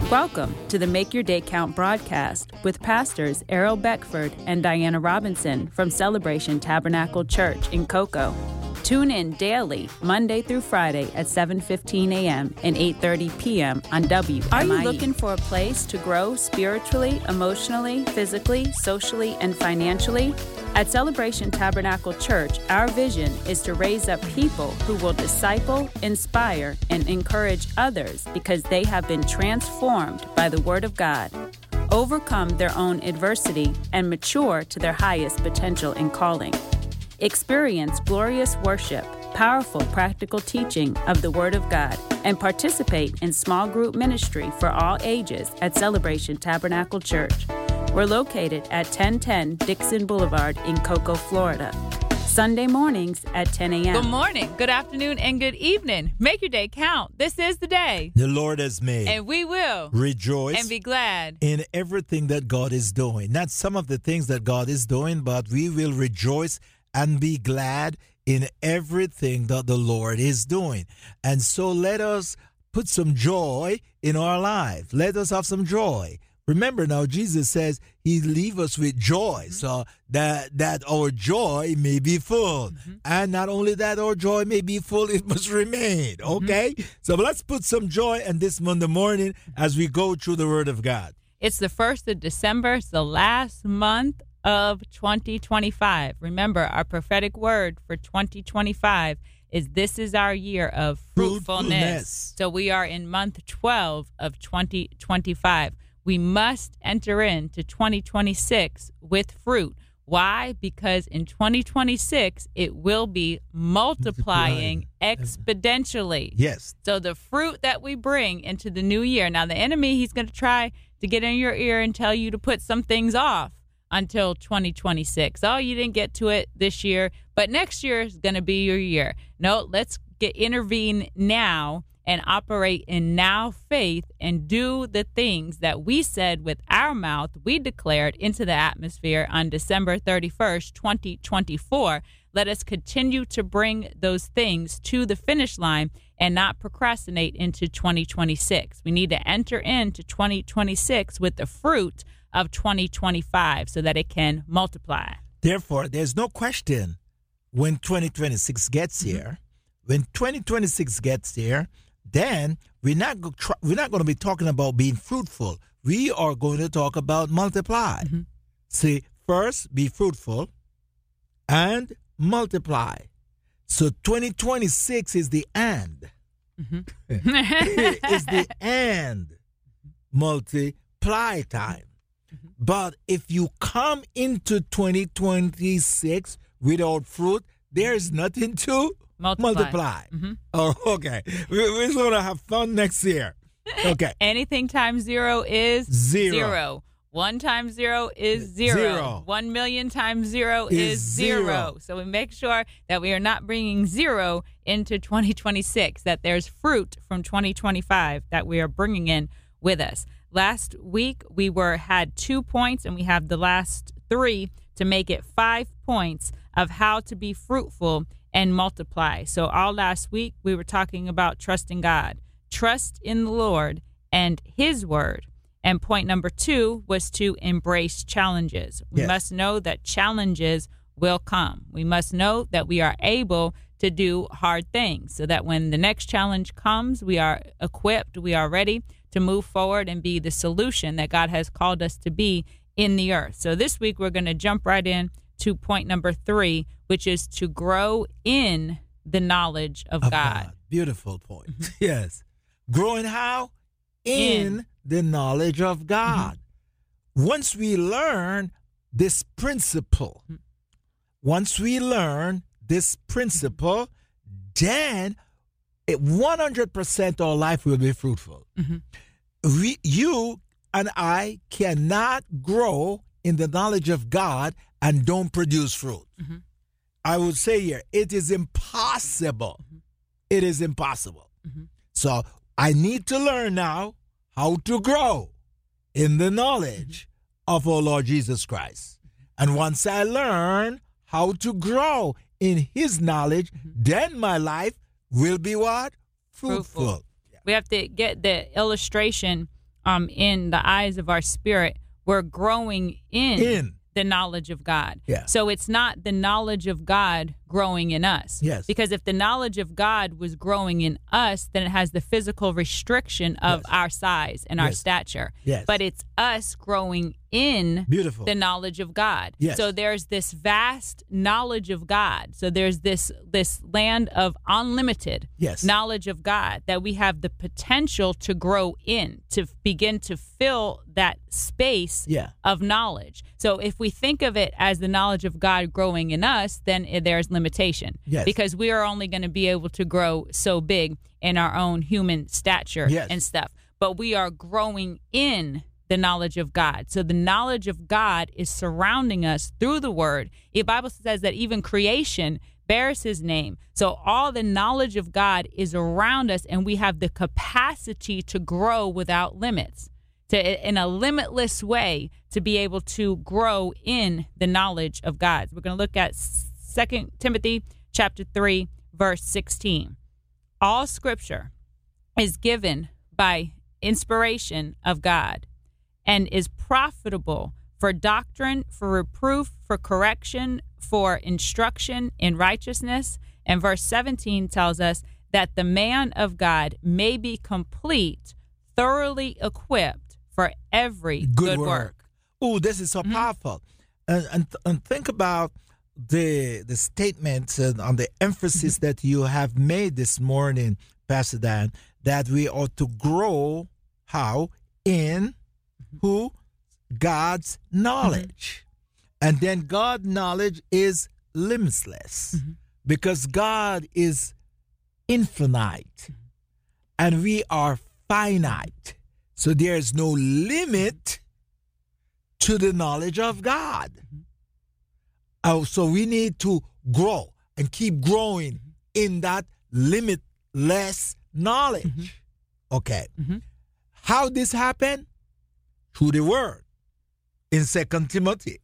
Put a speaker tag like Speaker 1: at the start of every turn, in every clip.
Speaker 1: Welcome to the Make Your Day Count broadcast with pastors Errol Beckford and Diana Robinson from Celebration Tabernacle Church in Cocoa. Tune in daily, Monday through Friday at 7:15 a.m. and 8:30 p.m. on WMIE. Are you looking for a place to grow spiritually, emotionally, physically, socially, and financially? At Celebration Tabernacle Church, our vision is to raise up people who will disciple, inspire, and encourage others because they have been transformed by the Word of God, overcome their own adversity, and mature to their highest potential and calling. Experience glorious worship, powerful practical teaching of the Word of God, and participate in small group ministry for all ages at Celebration Tabernacle Church. We're located at 1010 Dixon Boulevard in Cocoa, Florida. Sunday mornings at 10 a.m.
Speaker 2: Good morning, good afternoon, and good evening. Make your day count. This is the day
Speaker 3: the Lord has made.
Speaker 2: And we will
Speaker 3: rejoice
Speaker 2: and be glad
Speaker 3: in everything that God is doing. Not some of the things that God is doing, but we will rejoice and be glad in everything that the Lord is doing. And so let us put some joy in our life. Let us have some joy. Remember now, Jesus says he leave us with joy, so that our joy may be full. And not only that our joy may be full, it must remain, okay? So let's put some joy in this Monday morning as we go through the Word of God.
Speaker 2: It's the 1st of December. It's the last month of 2025. Remember, our prophetic word for 2025 is this is our year of fruitfulness. So we are in month 12 of 2025. We must enter into 2026 with fruit. Why? Because in 2026, it will be multiplying exponentially.
Speaker 3: Yes.
Speaker 2: So the fruit that we bring into the new year. Now, the enemy, he's going to try to get in your ear and tell you to put some things off until 2026. Oh, you didn't get to it this year, but next year is going to be your year. No, let's intervene now and operate in now faith and do the things that we said with our mouth, we declared into the atmosphere on December 31st, 2024. Let us continue to bring those things to the finish line and not procrastinate into 2026. We need to enter into 2026 with the fruit of 2025 so that it can multiply.
Speaker 3: Therefore, there's no question when 2026 gets here, when 2026 gets here, then we're not going to be talking about being fruitful. We are going to talk about multiply. See, first, be fruitful and multiply. So 2026 is the and. It's the and multiply time. But if you come into 2026 without fruit, there's nothing to multiply. Oh, okay. We're going to have fun next year. Okay.
Speaker 2: Anything times zero is zero. 1 times 0 is 0. 1 million times 0 is 0. So we make sure that we are not bringing 0 into 2026, that there's fruit from 2025 that we are bringing in with us. Last week, we had 2 points, and we have the last 3 to make it 5 points of how to be fruitful and multiply. So all last week, we were talking about trusting God. Trust in the Lord and His Word. And point number 2 was to embrace challenges. We must know that challenges will come. We must know that we are able to do hard things so that when the next challenge comes, we are equipped, we are ready to move forward and be the solution that God has called us to be in the earth. So this week, we're going to jump right in to point number 3, which is to grow in the knowledge of God.
Speaker 3: Beautiful point. Yes. Growing how? In the knowledge of God. Once we learn this principle, then 100% our life will be fruitful. You and I cannot grow in the knowledge of God and don't produce fruit. I would say here, it is impossible. It is impossible. So I need to learn now how to grow in the knowledge of our Lord Jesus Christ. And once I learn how to grow in His knowledge, then my life will be what? Fruitful.
Speaker 2: We have to get the illustration in the eyes of our spirit, we're growing in the knowledge of God.
Speaker 3: Yeah.
Speaker 2: So it's not the knowledge of God growing in us.
Speaker 3: Yes.
Speaker 2: Because if the knowledge of God was growing in us, then it has the physical restriction of our size and our stature.
Speaker 3: Yes.
Speaker 2: But it's us growing in the knowledge of God.
Speaker 3: Yes.
Speaker 2: So there's this vast knowledge of God. So there's this land of unlimited knowledge of God that we have the potential to grow in, to begin to fill that space of knowledge. So if we think of it as the knowledge of God growing in us, then there's limitation.
Speaker 3: Yes.
Speaker 2: Because we are only going to be able to grow so big in our own human stature and stuff. But we are growing in the knowledge of God. So the knowledge of God is surrounding us through the word. The Bible says that even creation bears his name. So all the knowledge of God is around us, and we have the capacity to grow without limits, in a limitless way, to be able to grow in the knowledge of God. We're going to look at 2 Timothy chapter 3, verse 16. All scripture is given by inspiration of God and is profitable for doctrine, for reproof, for correction, for instruction in righteousness. And verse 17 tells us that the man of God may be complete, thoroughly equipped for every good work.
Speaker 3: Oh, this is so powerful. And think about the statements and the emphasis that you have made this morning, Pastor Dan, that we ought to grow how? In who? God's knowledge. And then God's knowledge is limitless because God is infinite and we are finite. So there is no limit to the knowledge of God. So we need to grow and keep growing in that limitless knowledge. Okay. How this happen? Through the word. In 2 Timothy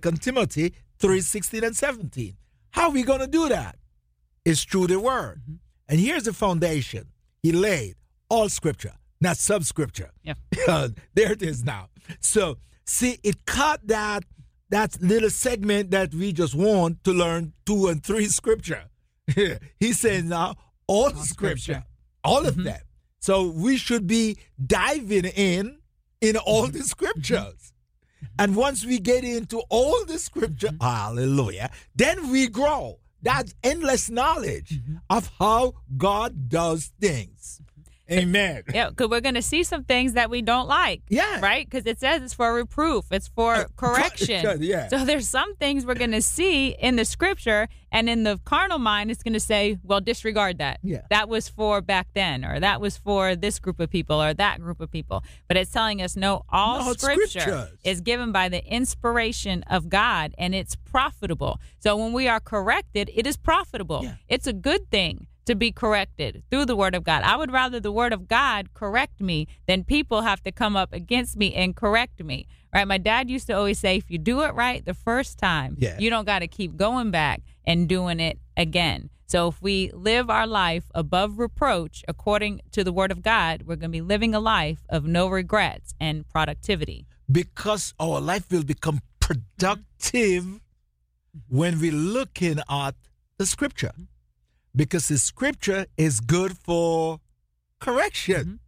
Speaker 3: 3:16 and 17. How are we going to do that? It's through the word. And here's the foundation. He laid all scripture, not subscripture.
Speaker 2: Yeah.
Speaker 3: There it is now. So, see, it cut that little segment that we just want to learn 2 and 3 scripture. He's saying now all scripture, all of them. So we should be diving in all the scriptures. And once we get into all the scripture, hallelujah, then we grow. That's endless knowledge of how God does things. Amen.
Speaker 2: Yeah, because we're going to see some things that we don't like.
Speaker 3: Yeah.
Speaker 2: Right? Because it says it's for reproof. It's for correction.
Speaker 3: Yeah.
Speaker 2: So there's some things we're going to see in the scripture, and in the carnal mind, it's going to say, well, disregard that.
Speaker 3: Yeah.
Speaker 2: That was for back then, or that was for this group of people, or that group of people. But it's telling us, no, all scripture is given by the inspiration of God, and it's profitable. So when we are corrected, it is profitable.
Speaker 3: Yeah.
Speaker 2: It's a good thing to be corrected through the word of God. I would rather the word of God correct me than people have to come up against me and correct me. Right? My dad used to always say, if you do it right the first time, you don't got to keep going back and doing it again. So if we live our life above reproach according to the word of God, we're going to be living a life of no regrets and productivity.
Speaker 3: Because our life will become productive when we're looking at the scripture. Because the scripture is good for correction.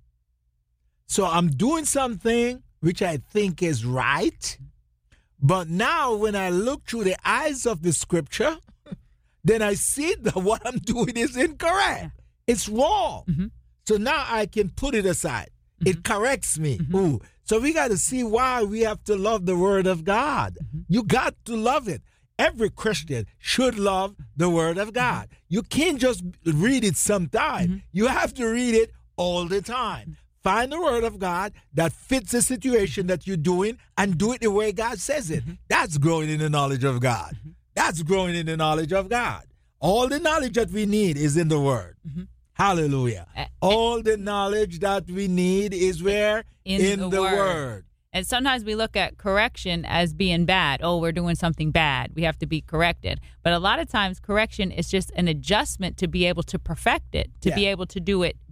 Speaker 3: So I'm doing something which I think is right. But now when I look through the eyes of the scripture, then I see that what I'm doing is incorrect. It's wrong. So now I can put it aside. It corrects me. Ooh. So we got to see why we have to love the word of God. You got to love it. Every Christian should love the word of God. You can't just read it sometime. You have to read it all the time. Find the word of God that fits the situation that you're doing and do it the way God says it. That's growing in the knowledge of God. That's growing in the knowledge of God. All the knowledge that we need is in the word. Hallelujah. All the knowledge that we need is where? In the word.
Speaker 2: And sometimes we look at correction as being bad. Oh, we're doing something bad. We have to be corrected. But a lot of times correction is just an adjustment to be able to perfect it, to be able to do it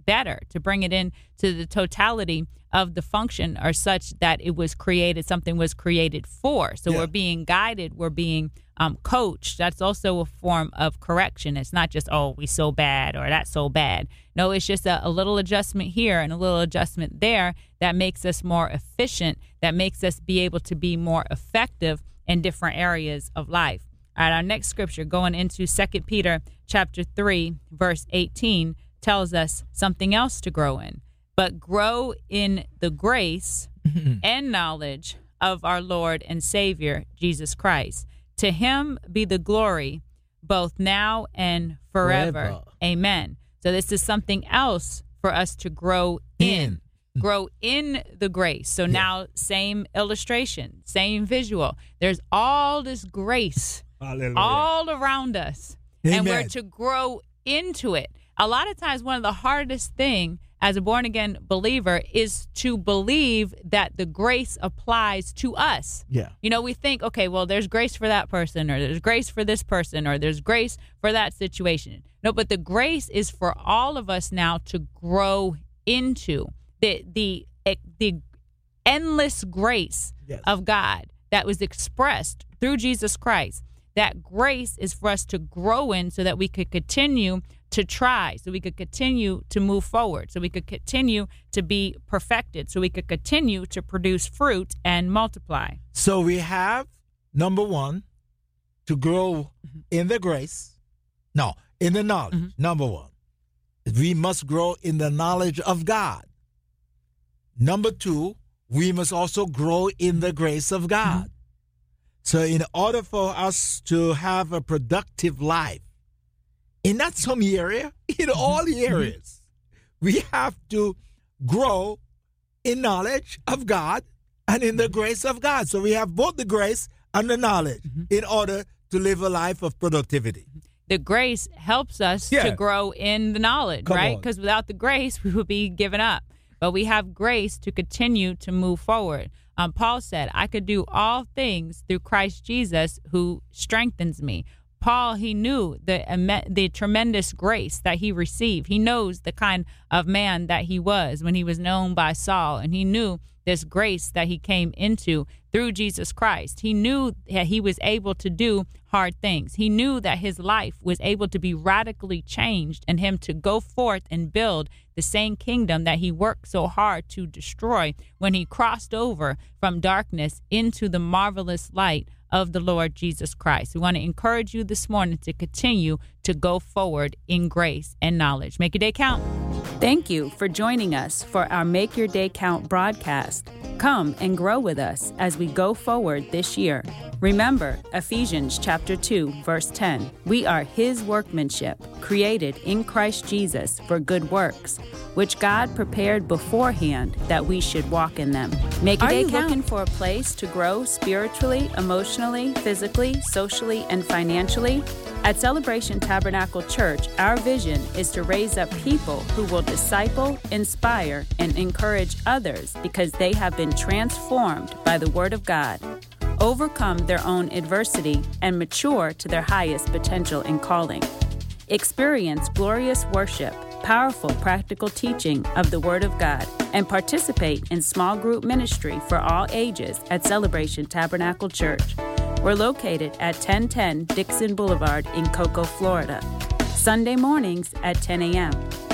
Speaker 2: better, to bring it in to the totality of the function or such that it was created, something was created for. So we're being guided, we're being coached. That's also a form of correction. It's not just, oh, we so bad or that's so bad. No, it's just a little adjustment here and a little adjustment there that makes us more efficient, that makes us be able to be more effective in different areas of life. All right, our next scripture going into 2 Peter chapter 3, verse 18 tells us something else to grow in. But grow in the grace and knowledge of our Lord and Savior, Jesus Christ. To him be the glory both now and forever. Amen. So this is something else for us to grow in. Grow in the grace. So now same illustration, same visual. There's all this grace all around us. Amen. And we're to grow into it. A lot of times one of the hardest things as a born-again believer is to believe that the grace applies to us. Yeah. You know, we think, okay, well, there's grace for that person, or there's grace for this person, or there's grace for that situation. No, but the grace is for all of us now to grow into. The endless grace of God that was expressed through Jesus Christ. That grace is for us to grow in so that we could continue to try, so we could continue to move forward, so we could continue to be perfected, so we could continue to produce fruit and multiply.
Speaker 3: So we have, number one, to grow in the grace. No, in the knowledge, number one. We must grow in the knowledge of God. Number two, we must also grow in the grace of God. So in order for us to have a productive life, in not some area, in all the areas, we have to grow in knowledge of God and in the grace of God. So we have both the grace and the knowledge in order to live a life of productivity.
Speaker 2: The grace helps us to grow in the knowledge, right? Because without the grace, we would be given up. But we have grace to continue to move forward. Paul said, I could do all things through Christ Jesus who strengthens me. Paul, he knew the tremendous grace that he received. He knows the kind of man that he was when he was known by Saul, and he knew this grace that he came into through Jesus Christ. He knew that he was able to do hard things. He knew that his life was able to be radically changed and him to go forth and build the same kingdom that he worked so hard to destroy when he crossed over from darkness into the marvelous light of the Lord Jesus Christ. We want to encourage you this morning to continue to go forward in grace and knowledge. Make your day count.
Speaker 1: Thank you for joining us for our Make Your Day Count broadcast. Come and grow with us as we go forward this year. Remember Ephesians chapter 2, verse 10. We are his workmanship, created in Christ Jesus for good works, which God prepared beforehand that we should walk in them. Make your day count. Are you looking for a place to grow spiritually, emotionally, physically, socially, and financially? At Celebration Tabernacle Church, our vision is to raise up people who will disciple, inspire, and encourage others because they have been transformed by the Word of God, overcome their own adversity, and mature to their highest potential and calling. Experience glorious worship, powerful practical teaching of the Word of God, and participate in small group ministry for all ages at Celebration Tabernacle Church. We're located at 1010 Dixon Boulevard in Cocoa, Florida. Sunday mornings at 10 a.m.